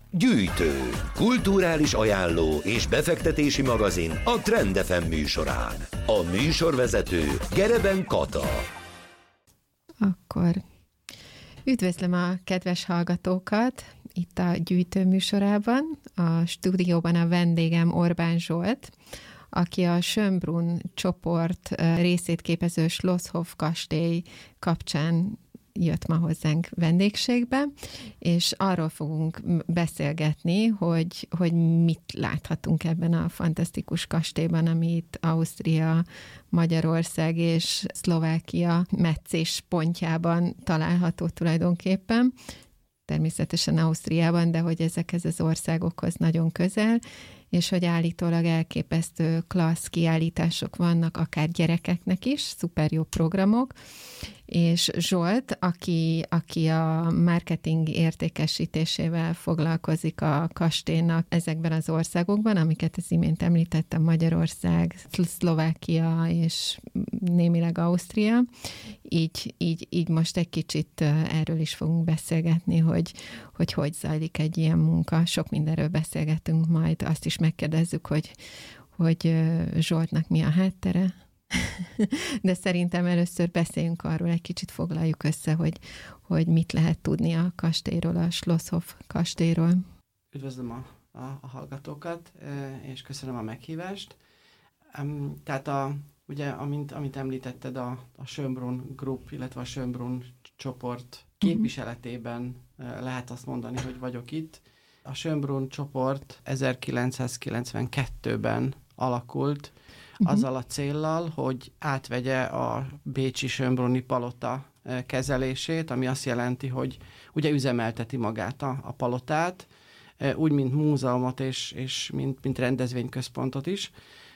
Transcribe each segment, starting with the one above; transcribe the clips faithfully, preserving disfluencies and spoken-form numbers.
Gyűjtő, kulturális ajánló és befektetési magazin a Trend ef em műsorán. A műsorvezető Gereben Kata. Akkor üdvözlöm a kedves hallgatókat itt a Gyűjtő műsorában. A stúdióban a vendégem Orbán Zsolt, aki a Schönbrunn csoport részét képező Schlosshof kastély kapcsán jött ma hozzánk vendégségbe, és arról fogunk beszélgetni, hogy, hogy mit láthatunk ebben a fantasztikus kastélyban, ami itt Ausztria, Magyarország és Szlovákia meccés pontjában található tulajdonképpen. Természetesen Ausztriában, de hogy ezekhez az országokhoz nagyon közel, és hogy állítólag elképesztő klassz kiállítások vannak, akár gyerekeknek is, szuper jó programok, és Zsolt, aki, aki a marketing értékesítésével foglalkozik a kastélynak ezekben az országokban, amiket az imént említettem, Magyarország, Szlovákia és némileg Ausztria, így, így, így most egy kicsit erről is fogunk beszélgetni, hogy hogy, hogy zajlik egy ilyen munka. Sok mindenről beszélgetünk majd, azt is megkérdezzük, hogy, hogy Zsoltnak mi a háttere. De szerintem először beszéljünk arról, egy kicsit foglaljuk össze, hogy, hogy mit lehet tudni a kastélyról, a Schlosshof kastélyról. Üdvözlöm a, a, a hallgatókat, és köszönöm a meghívást. Tehát a, ugye, amint, amint említetted, a, a Schönbrunn Group, illetve a Schönbrunn csoport képviseletében lehet azt mondani, hogy vagyok itt. A Schönbrunn csoport ezerkilencszázkilencvenkettőben alakult, uh-huh. azzal a céllal, hogy átvegye a bécsi Schönbrunni palota kezelését, ami azt jelenti, hogy ugye üzemelteti magát a, a palotát, úgy, mint múzeumot és, és mint, mint rendezvényközpontot is,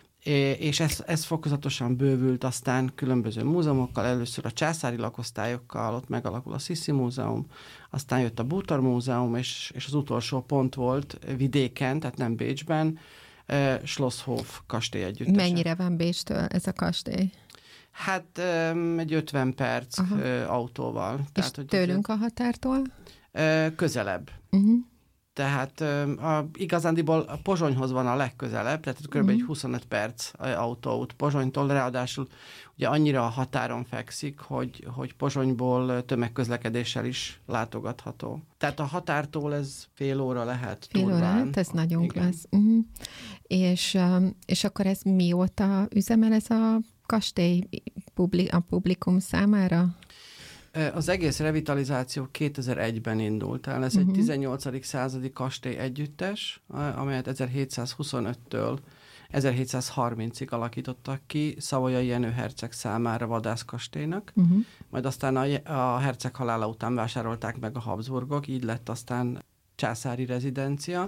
és ez, ez fokozatosan bővült aztán különböző múzeumokkal, először a császári lakosztályokkal, ott megalakul a Sissi Múzeum, aztán jött a Bútor Múzeum, és, és az utolsó pont volt vidéken, tehát nem Bécsben, Schlosshof kastély együttese. Mennyire van Bécstől ez a kastély? Hát egy ötven perc Aha. autóval. És tehát, hogy tőlünk a határtól? Közelebb. Uh-huh. Tehát a, igazándiból a Pozsonyhoz van a legközelebb, tehát kb. Uh-huh. egy huszonöt perc autóút Pozsonytól, ráadásul ugye annyira a határon fekszik, hogy, hogy Pozsonyból tömegközlekedéssel is látogatható. Tehát a határtól ez fél óra lehet. Fél óra, hát ez nagyon klassz. Uh-huh. És, és akkor ez mióta üzemel ez a kastély a publikum számára? Az egész revitalizáció kétezer-egyben indult el. Ez uh-huh. egy tizennyolcadik századi kastély együttes, amelyet ezerhétszázhuszonöttől ezerhétszázharmincig alakítottak ki Savoyai Jenő herceg számára vadászkastélynak. Uh-huh. Majd aztán a, a herceg halála után vásárolták meg a Habsburgok, így lett aztán császári rezidencia.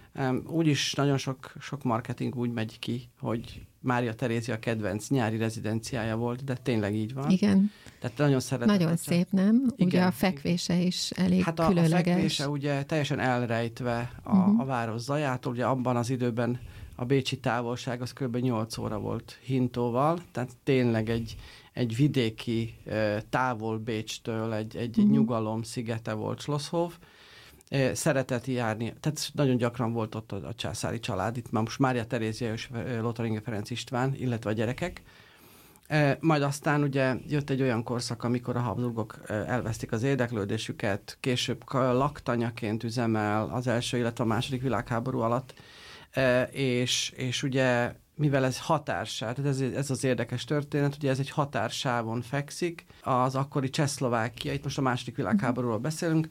Úgyis nagyon sok, sok marketing úgy megy ki, hogy Mária Terézia kedvenc nyári rezidenciája volt, de tényleg így van. Igen. Tehát nagyon szeretett. Nagyon szép, nem? Igen, ugye a fekvése is elég hát a, különleges. Hát a fekvése ugye teljesen elrejtve a, uh-huh. a város zajától. Ugye abban az időben a bécsi távolság az kb. nyolc óra volt Hintóval, tehát tényleg egy, egy vidéki távol Bécstől, egy, egy uh-huh. nyugalom szigete volt Schlosshof. Szeretett járni, tehát nagyon gyakran volt ott a, a császári család, itt már most Mária Terézia és Lothar Ferenc István, illetve a gyerekek. E, majd aztán ugye jött egy olyan korszak, amikor a Habsburgok elvesztik az érdeklődésüket, később laktanyaként üzemel az első, illetve a második világháború alatt, e, és, és ugye mivel ez határsáv, tehát ez, ez az érdekes történet, ugye ez egy határsávon fekszik, az akkori Csehszlovákia, itt most a második világháborúról beszélünk,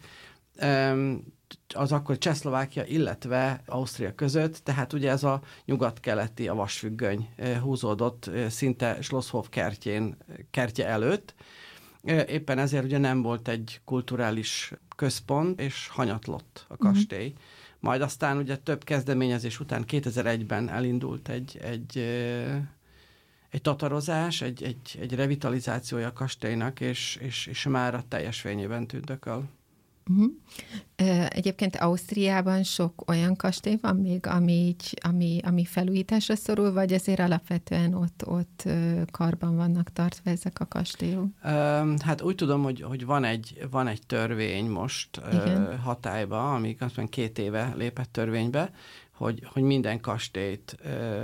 az akkor Csehszlovákia, illetve Ausztria között, tehát ugye ez a nyugat-keleti, a vasfüggöny húzódott szinte Schlosshof kertjén, kertje előtt. Éppen ezért ugye nem volt egy kulturális központ, és hanyatlott a kastély. Uh-huh. Majd aztán ugye több kezdeményezés után kétezer-egyben elindult egy, egy, egy tatarozás, egy, egy, egy revitalizációja a kastélynak, és, és, és már a teljes fényében tündököl. Uh-huh. Egyébként Ausztriában sok olyan kastély van még, ami, így, ami, ami felújításra szorul, vagy azért alapvetően ott, ott karban vannak tartva ezek a kastélyok? Hát úgy tudom, hogy, hogy van, egy, van egy törvény most Igen. hatályba, ami azt mondja, két éve lépett törvénybe, hogy, hogy minden kastélyt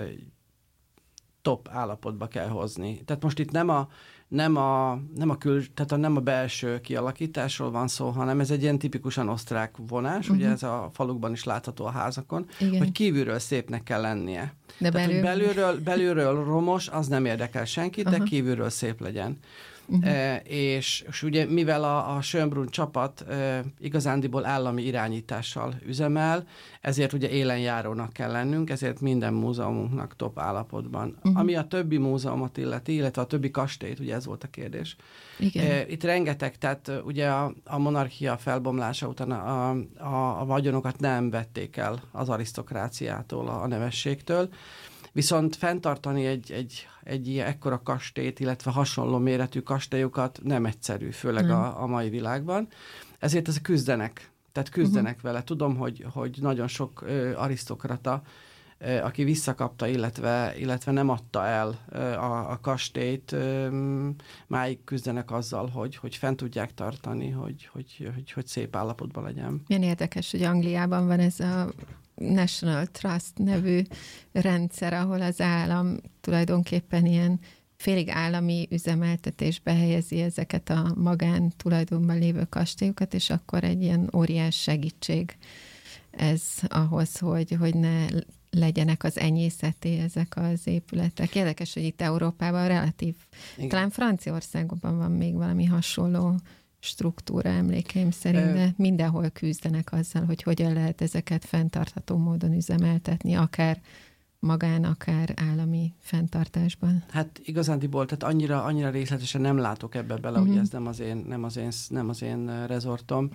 top állapotba kell hozni. Tehát most itt nem a Nem a, nem, a kül, tehát a, nem a belső kialakításról van szó, hanem ez egy ilyen tipikusan osztrák vonás, uh-huh. ugye ez a falukban is látható a házakon, Igen. hogy kívülről szépnek kell lennie. De tehát, belül... belülről, belülről romos, az nem érdekel senkit, uh-huh. de kívülről szép legyen. Uh-huh. E, és, és ugye mivel a, a Schönbrunn csapat e, igazándiból állami irányítással üzemel, ezért ugye élenjárónak kell lennünk, ezért minden múzeumunknak top állapotban. Uh-huh. Ami a többi múzeumot illeti, illetve a többi kastélyt, ugye ez volt a kérdés. Igen. E, itt rengeteg, tehát ugye a, a monarchia felbomlása után a, a, a vagyonokat nem vették el az arisztokráciától, a, a nemességtől, viszont fenntartani egy, egy, egy ilyen ekkora kastélyt, illetve hasonló méretű kastélyokat nem egyszerű, főleg a, a mai világban. Ezért ezek küzdenek, tehát küzdenek uh-huh. vele. Tudom, hogy, hogy nagyon sok ö, arisztokrata, ö, aki visszakapta, illetve, illetve nem adta el ö, a, a kastélyt, ö, máig küzdenek azzal, hogy, hogy fent tudják tartani, hogy, hogy, hogy, hogy szép állapotban legyen. Milyen érdekes, hogy Angliában van ez a National Trust nevű rendszer, ahol az állam tulajdonképpen ilyen félig állami üzemeltetésbe helyezi ezeket a magán tulajdonban lévő kastélyokat, és akkor egy ilyen óriás segítség ez ahhoz, hogy, hogy ne legyenek az enyészeté ezek az épületek. Érdekes, hogy itt Európában relatív, Igen. talán Franciaországban van még valami hasonló struktúra emlékeim szerint, de mindenhol küzdenek azzal, hogy hogyan lehet ezeket fenntartható módon üzemeltetni, akár magán, akár állami fenntartásban. Hát igazándiból, tehát annyira, annyira részletesen nem látok ebbe bele, uh-huh. hogy ez nem az én, nem az én, nem az én rezortom,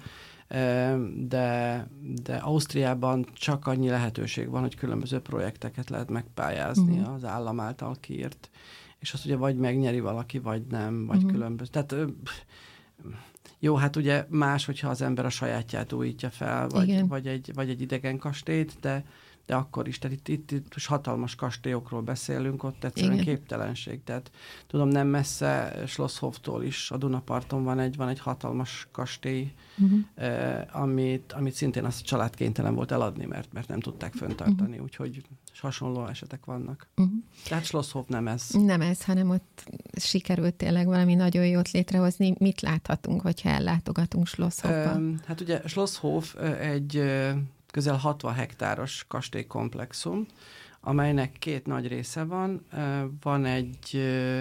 de, de Ausztriában csak annyi lehetőség van, hogy különböző projekteket lehet megpályázni uh-huh. az állam által kiírt, és azt ugye vagy megnyeri valaki, vagy nem, vagy uh-huh. különböző. Tehát jó, hát ugye más, hogyha az ember a sajátját újítja fel, vagy, vagy, egy, vagy egy idegen kastélyt, de, de akkor is, tehát itt, itt, itt hatalmas kastélyokról beszélünk, ott egyszerűen Igen. képtelenség. Tehát tudom, nem messze Schlosshofttól is a Dunaparton van egy, van egy hatalmas kastély, uh-huh. eh, amit, amit szintén az család kénytelen volt eladni, mert, mert nem tudták fenntartani, uh-huh. úgyhogy hasonló esetek vannak. Uh-huh. Tehát Schlosshof nem ez. Nem ez, hanem ott sikerült tényleg valami nagyon jót létrehozni. Mit láthatunk, hogyha ellátogatunk Schlosshofba? Um, hát ugye Schlosshof egy közel hatvan hektáros kastélykomplexum, amelynek két nagy része van. Van egy,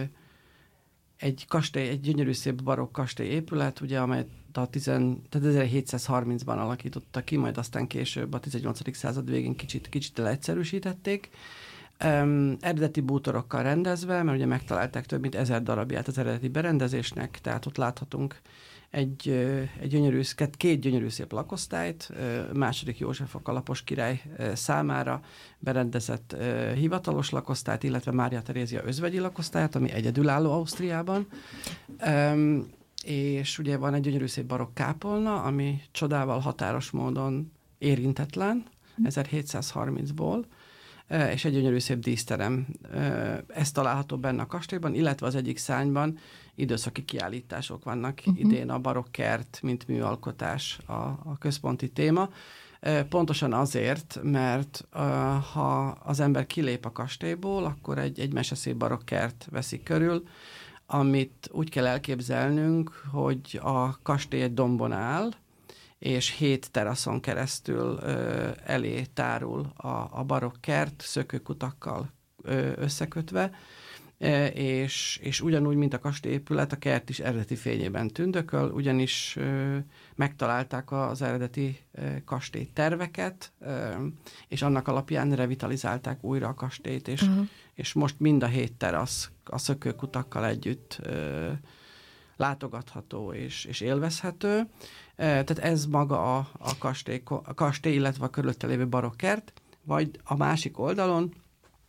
egy kastély, egy gyönyörű szép barokk kastély épület, ugye, amelyet a ezerhétszázharmincban alakította ki, majd aztán később a tizennyolcadik század végén kicsit, kicsit leegyszerűsítették. Um, eredeti bútorokkal rendezve, mert ugye megtalálták több mint ezer darabját az eredeti berendezésnek, tehát ott láthatunk egy, egy gyönyörű, két gyönyörű szép lakosztályt, második József a kalapos király számára berendezett hivatalos lakosztályt, illetve Mária Terézia özvegyi lakosztályt, ami egyedülálló Ausztriában. Um, és ugye van egy gyönyörű szép barokk kápolna, ami csodával határos módon érintetlen, ezerhétszázharmincból, és egy gyönyörű szép díszterem. Ez található benne a kastélyban, illetve az egyik szárnyban időszaki kiállítások vannak. Uh-huh. Idén a barokkert, mint műalkotás a, a központi téma. Pontosan azért, mert ha az ember kilép a kastélyból, akkor egy, egy meseszép barokkert veszik körül, amit úgy kell elképzelnünk, hogy a kastély egy dombon áll, és hét teraszon keresztül ö, elé tárul a, a barokkert szökőkutakkal ö, összekötve, ö, és, és ugyanúgy, mint a kastélyépület, a kert is eredeti fényében tündököl, ugyanis ö, megtalálták az eredeti ö, kastélyterveket, ö, és annak alapján revitalizálták újra a kastélyt, és, uh-huh. és most mind a hét terasz a szökőkutakkal együtt ö, látogatható és, és élvezhető. Tehát ez maga a, a, kastély, a kastély, illetve a körülötte lévő barokkert, vagy a másik oldalon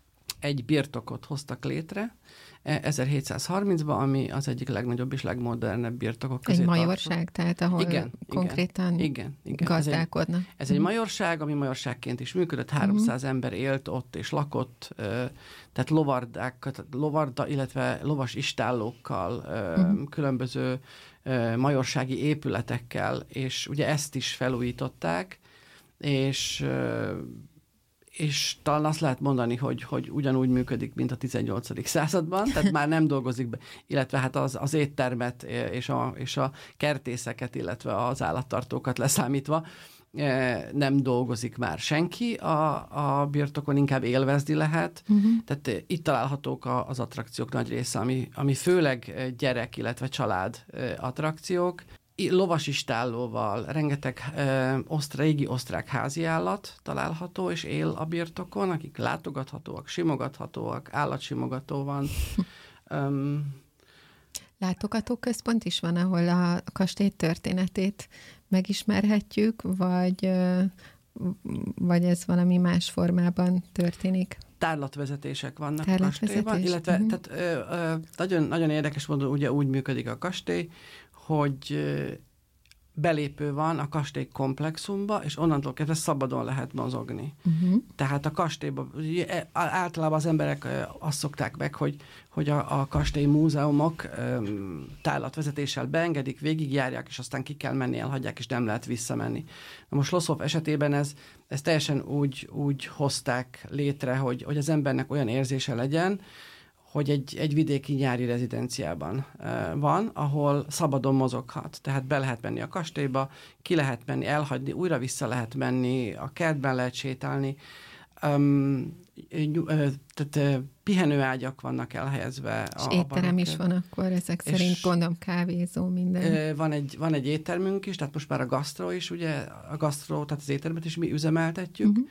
egy birtokot hoztak létre ezerhétszázharmincban, ami az egyik legnagyobb és legmodernebb birtokok közé Egy majorság, tartozik. tehát ahol igen, konkrétan igen, igen. gazdálkodnak. Ez egy, ez egy majorság, ami majorságként is működött, háromszáz uh-huh. ember élt ott és lakott, tehát lovardákat, lovarda, illetve lovas istállókkal, uh-huh. különböző majorsági épületekkel, és ugye ezt is felújították, és és talán azt lehet mondani, hogy, hogy ugyanúgy működik, mint a tizennyolcadik században, tehát már nem dolgozik be, illetve hát az, az éttermet és a, és a kertészeket, illetve az állattartókat leszámítva nem dolgozik már senki a, a birtokon, inkább élvezni lehet. Uh-huh. Tehát itt találhatók az attrakciók nagy része, ami, ami főleg gyerek, illetve család attrakciók. Lovasistállóval, rengeteg ö, oszt, régi osztrák háziállat található és él a birtokon, akik látogathatóak, simogathatóak, állatsimogató van. um, Látogatóközpont is van, ahol a kastély történetét megismerhetjük, vagy, vagy ez valami más formában történik? Tárlatvezetések vannak Tárlatvezetés. a kastélyban, illetve uh-huh. tehát, ö, ö, nagyon, nagyon érdekes módon ugye úgy működik a kastély, hogy belépő van a kastély komplexumba, és onnantól kezdve szabadon lehet mozogni. Uh-huh. Tehát a kastélyban, általában az emberek azt szokták meg, hogy, hogy a, a kastély múzeumok tárlatvezetéssel beengedik, végigjárják, és aztán ki kell menni, elhagyják, és nem lehet visszamenni. Na most Loshoff esetében ez, ez teljesen úgy, úgy hozták létre, hogy, hogy az embernek olyan érzése legyen, hogy egy, egy vidéki nyári rezidenciában uh, van, ahol szabadon mozoghat. Tehát be lehet menni a kastélyba, ki lehet menni, elhagyni, újra vissza lehet menni, a kertben lehet sétálni. Um, uh, tehát uh, pihenőágyak vannak elhelyezve. És a étterem is van akkor, ezek szerint gondolom kávézó, minden. Uh, van, egy, van egy éttermünk is, tehát most már a gasztro is, ugye a gasztro, tehát az éttermet is mi üzemeltetjük, uh-huh.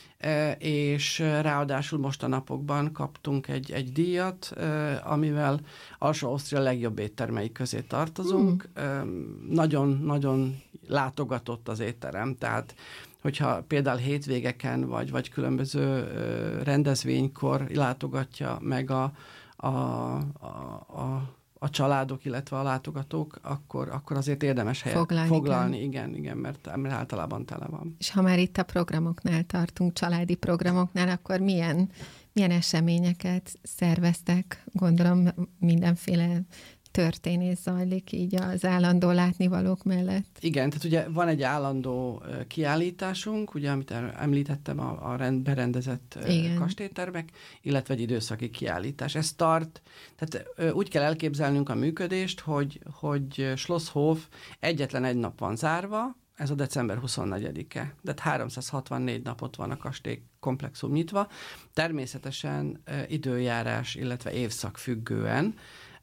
és ráadásul most a napokban kaptunk egy, egy díjat, amivel Alsó-Ausztria legjobb éttermei közé tartozunk. Nagyon-nagyon mm. látogatott az étterem, tehát hogyha például hétvégeken vagy, vagy különböző rendezvénykor látogatja meg a, a, a, a a családok, illetve a látogatók, akkor, akkor azért érdemes helyet foglalni. foglalni. Igen, igen, mert, mert általában tele van. És ha már itt a programoknál tartunk, családi programoknál, akkor milyen, milyen eseményeket szerveztek? Gondolom mindenféle történés zajlik így az állandó látnivalók mellett. Igen, tehát ugye van egy állandó kiállításunk, ugye, amit említettem, a, a rend, berendezett Igen. kastélytermek, illetve egy időszaki kiállítás. Ez tart, tehát úgy kell elképzelnünk a működést, hogy, hogy Schlosshof egyetlen egy nap van zárva, ez a december huszonnegyedike. De háromszázhatvannégy napot van a kastély komplexum nyitva. Természetesen időjárás, illetve évszak függően.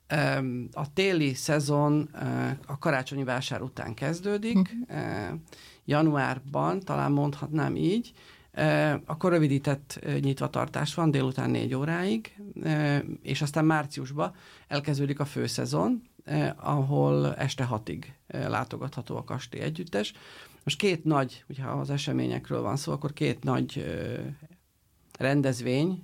A téli szezon a karácsonyi vásár után kezdődik, uh-huh. januárban, talán mondhatnám így, akkor rövidített nyitvatartás van délután négy óráig, és aztán márciusban elkezdődik a főszezon, ahol este hatig látogatható a kastély együttes. Most két nagy, ugye ha az eseményekről van szó, akkor két nagy rendezvény,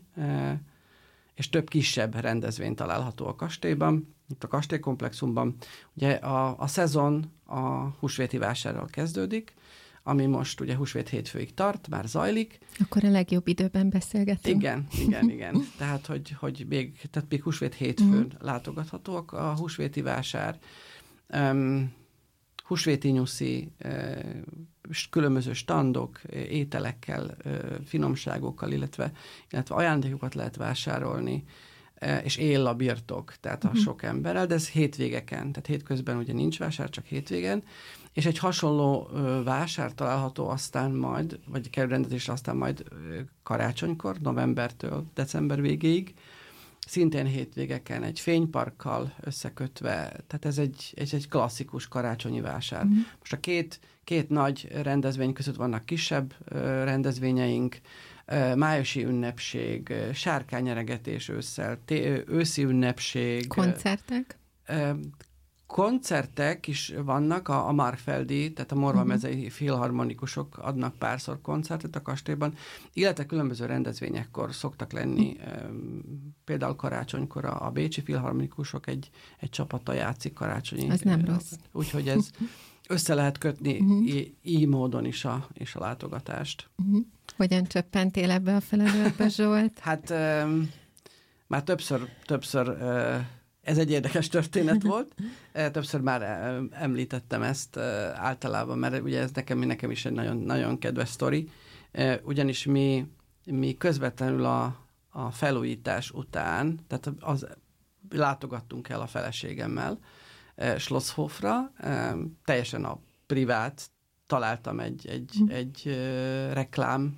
és több kisebb rendezvény található a kastélyban, itt a kastélykomplexumban. Ugye a, a szezon a húsvéti vásárral kezdődik, ami most ugye húsvét hétfőig tart, már zajlik. Akkor a legjobb időben beszélgetünk. Igen, igen, igen. Tehát, hogy, hogy még, tehát még húsvét hétfőn mm. látogathatóak a húsvéti vásár. Um, húsvéti nyuszi, uh, különböző standok, ételekkel, uh, finomságokkal, illetve, illetve ajándékokat lehet vásárolni, uh, és él a birtok, tehát a mm. sok emberrel, de ez hétvégeken, tehát hétközben ugye nincs vásár, csak hétvégen, és egy hasonló uh, vásár található aztán majd, vagy kerül rendezésre aztán majd uh, karácsonykor, novembertől december végéig, szintén hétvégeken egy fényparkkal összekötve, tehát ez egy, egy, egy klasszikus karácsonyi vásár. Mm. Most a két, két nagy rendezvény között vannak kisebb uh, rendezvényeink, uh, májusi ünnepség, uh, sárkányeregetés ősszel, té- őszi ünnepség. Koncertek? Uh, koncertek is vannak, a, a Márfeldi, tehát a Morva mezei filharmonikusok adnak párszor koncertet a kastélyban, illetve különböző rendezvényekkor szoktak lenni, például karácsonykor a, a bécsi filharmonikusok egy, egy csapata játszik karácsonyi. Ez nem rossz. Úgyhogy ez össze lehet kötni uh-huh. így, így módon is a, is a látogatást. Uh-huh. Hogyan csöppentél ebbe a felelőtbe, Zsolt? Hát um, már többször, többször uh, ez egy érdekes történet volt. Többször már említettem ezt általában, mert ugye ez nekem, nekem is egy nagyon, nagyon kedves sztori. Ugyanis mi, mi közvetlenül a, a felújítás után, tehát az, látogattunk el a feleségemmel Schlosshofra, teljesen a privát, találtam egy, egy, mm. egy reklám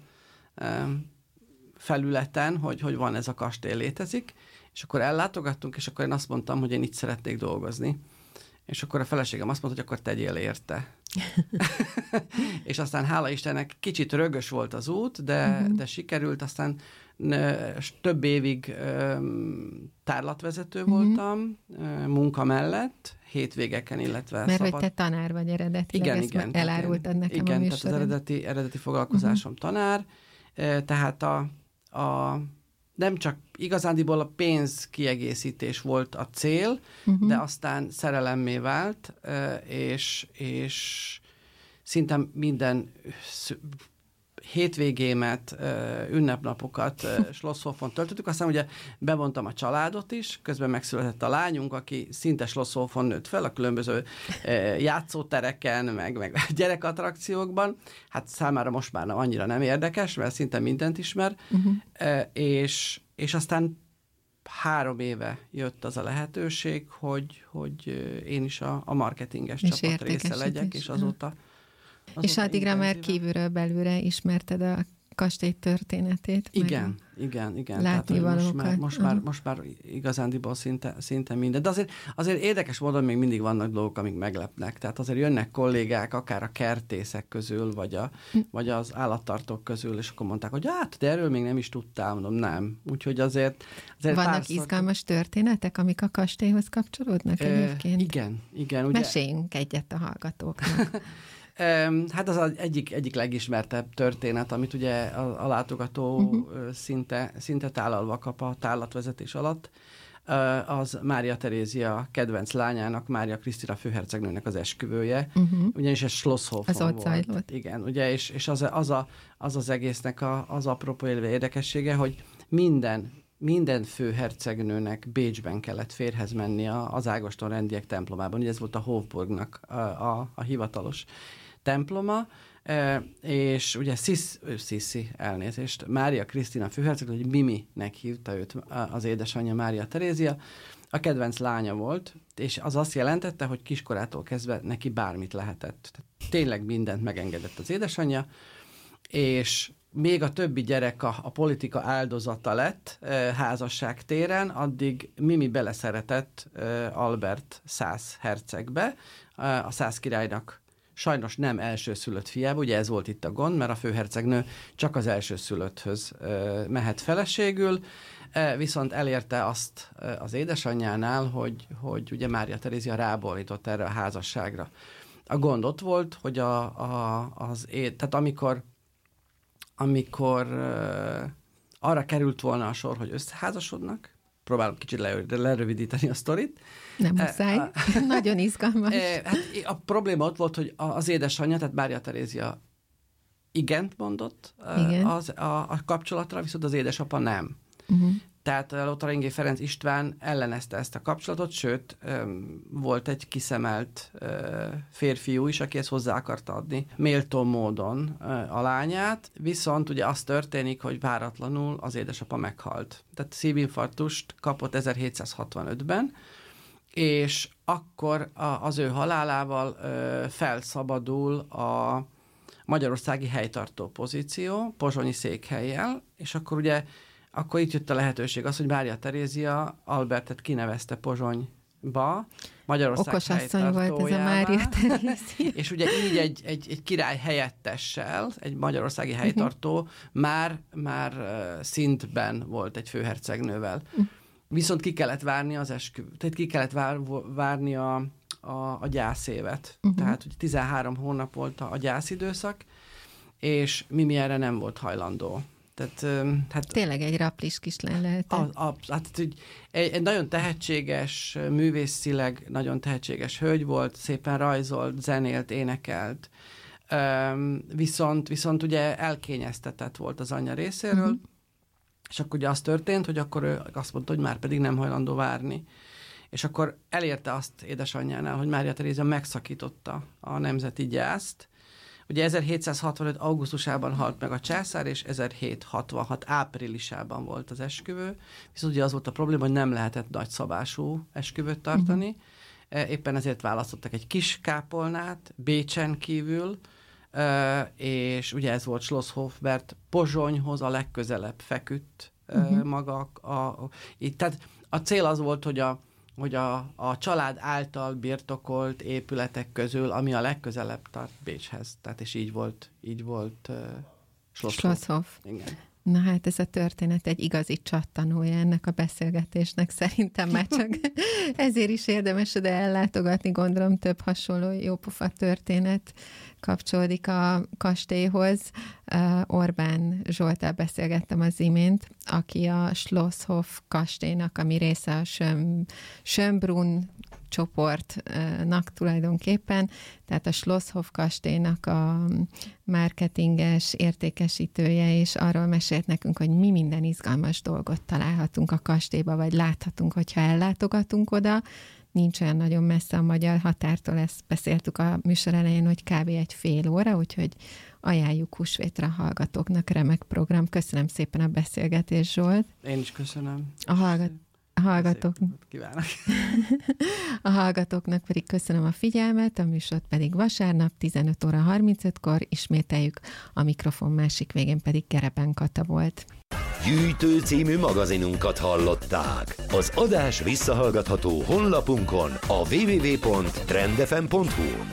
felületen, hogy, hogy van ez a kastély, létezik, és akkor ellátogattunk, és akkor én azt mondtam, hogy én itt szeretnék dolgozni. És akkor a feleségem azt mondta, hogy akkor tegyél érte. És aztán hála Istennek kicsit rögös volt az út, de, uh-huh. de sikerült, aztán ne, több évig um, tárlatvezető uh-huh. voltam, uh, munka mellett, hétvégeken, illetve Mert szabad... hogy te tanár vagy eredetileg, igen, ezt igen, elárultad igen, nekem igen, a tehát az eredeti, eredeti foglalkozásom uh-huh. tanár, uh, tehát a, a nem csak igazándiból a pénz kiegészítés volt a cél, uh-huh. de aztán szerelemmé vált, és, és szinte minden hétvégémet, ünnepnapokat Schlosshofon töltöttük. Aztán ugye bevontam a családot is, közben megszületett a lányunk, aki szinte Schlosshofon nőtt fel a különböző játszótereken, meg, meg gyerekattrakciókban. Hát számára most már annyira nem érdekes, mert szinte mindent ismer. Uh-huh. És, és aztán három éve jött az a lehetőség, hogy, hogy én is a, a marketinges és csapat része legyek, és azóta És addigra már kívülről belülre ismerted a kastély történetét. Igen, igen, igen. Látni Tehát, most, valókat. már, most, már, most már igazándiból szinte, szinte minden. De azért, azért érdekes módon még mindig vannak dolgok, amik meglepnek. Tehát azért jönnek kollégák, akár a kertészek közül, vagy, a, vagy az állattartók közül, és akkor mondták, hogy hát, de erről még nem is tudtál, mondom, nem. Úgyhogy azért... azért vannak párszor... izgalmas történetek, amik a kastélyhoz kapcsolódnak e, egyébként? Igen, igen. Ugye... Meséljünk egyet a hallgatóknak. Hát az, az egyik, egyik legismertebb történet, amit ugye a, a látogató uh-huh. szinte, szinte tálalva kap a tárlatvezetés alatt, az Mária Terézia kedvenc lányának, Mária Krisztina főhercegnőnek az esküvője, uh-huh. ugyanis ez Schlosshofon az ott volt. Zajlott. Igen, ugye, és, és az, az, a, az az egésznek a, az apropó élve érdekessége, hogy minden minden főhercegnőnek Bécsben kellett férhez menni az Ágoston rendiek templomában. Ugye ez volt a Hofburgnak a, a, a hivatalos temploma, és ugye Szisz, Sziszi, elnézést, Mária Krisztina főhercegnő, hogy Miminek hívta őt az édesanyja, Mária Terézia, a kedvenc lánya volt, és az azt jelentette, hogy kiskorától kezdve neki bármit lehetett. Tehát tényleg mindent megengedett az édesanyja, és még a többi gyerek a, a politika áldozata lett e, házasság téren, addig Mimi beleszeretett e, Albert szász hercegbe, e, a szász királynak sajnos nem elsőszülött fiába, ugye ez volt itt a gond, mert a főhercegnő csak az elsőszülötthöz e, mehet feleségül, e, viszont elérte azt e, az édesanyjánál, hogy, hogy ugye Mária Terézia rábólított erre a házasságra. A gond ott volt, hogy a, a, az é, tehát amikor amikor uh, arra került volna a sor, hogy összeházasodnak, próbálom kicsit le, lerövidíteni a sztorit. Nem muszáj, uh, uh, nagyon izgalmas. Uh, hát a probléma ott volt, hogy az édesanyja, tehát Mária Terézia igent mondott uh, az, a, a kapcsolatra, viszont az édesapa nem. Uh-huh. Tehát Lothar Ferenc István ellenezte ezt a kapcsolatot, sőt, um, volt egy kiszemelt uh, férfiú is, aki ezt hozzá akarta adni méltó módon uh, a lányát, viszont ugye az történik, hogy váratlanul az édesapa meghalt. Tehát szívinfarktust kapott ezerhétszázhatvanötben, és akkor a, az ő halálával uh, felszabadul a magyarországi helytartó pozíció, pozsonyi székhellyel, és akkor ugye akkor itt jött a lehetőség az, hogy Mária Terézia Albertet kinevezte Pozsonyba, Magyarország okos asszony volt ez a Mária Terézia. És ugye így egy, egy, egy király helyettessel, egy magyarországi helytartó uh-huh. már, már uh, szintben volt egy főhercegnővel. Uh-huh. Viszont ki kellett várni az esküvőt, tehát ki kellett vár, várni a, a, a gyászévet. Uh-huh. Tehát ugye tizenhárom hónap volt a, a gyászidőszak, és Mimi erre nem volt hajlandó. Tehát, hát, tényleg egy raplis kislány lehetett. A, a, hát, egy, egy nagyon tehetséges, művészileg nagyon tehetséges hölgy volt, szépen rajzolt, zenélt, énekelt, Üm, viszont, viszont ugye elkényeztetett volt az anyja részéről, uh-huh. és akkor ugye az történt, hogy akkor ő azt mondta, hogy már pedig nem hajlandó várni. És akkor elérte azt édesanyjánál, hogy Mária Terézia megszakította a nemzeti gyászt. Ugye ezerhétszázhatvanöt augusztusában halt meg a császár, és ezerhétszázhatvanhat áprilisában volt az esküvő. Viszont ugye az volt a probléma, hogy nem lehetett nagyszabású esküvőt tartani. Uh-huh. Éppen ezért választottak egy kis kápolnát, Bécsen kívül, és ugye ez volt Schlosshof, mert Pozsonyhoz a legközelebb feküdt uh-huh. maga. A, a, itt, tehát a cél az volt, hogy a hogy a, a család által birtokolt épületek közül, ami a legközelebb tart Bécshez. Tehát és így volt, így volt uh, Schlosshof. Schlosshof. Igen. Na hát ez a történet egy igazi csattanója ennek a beszélgetésnek, szerintem már csak ezért is érdemes oda ellátogatni, gondolom több hasonló jópofa történet kapcsolódik a kastélyhoz. Uh, Orbán Zsolttal beszélgettem az imént, aki a Schlosshof kastélynak, ami része a Schön, Schönbrunn csoportnak tulajdonképpen, tehát a Schlosshof kastélynak a marketinges értékesítője, és arról mesélt nekünk, hogy mi minden izgalmas dolgot találhatunk a kastélyba, vagy láthatunk, hogyha ellátogatunk oda. Nincs olyan nagyon messze a magyar határtól, ezt beszéltük a műsor elején, hogy kb. Egy fél óra, úgyhogy ajánljuk húsvétra a hallgatóknak, remek program. Köszönöm szépen a beszélgetést, Zsolt. Én is köszönöm. A hallgat A hallgatóknak. a hallgatóknak pedig köszönöm a figyelmet, a műsort pedig vasárnap tizenöt óra harmincötkor ismételjük, a mikrofon másik végén pedig Gereben Kata volt. Gyűjtő című magazinunkat hallották. Az adás visszahallgatható honlapunkon, a double-u double-u double-u pont trend f m pont h u-n.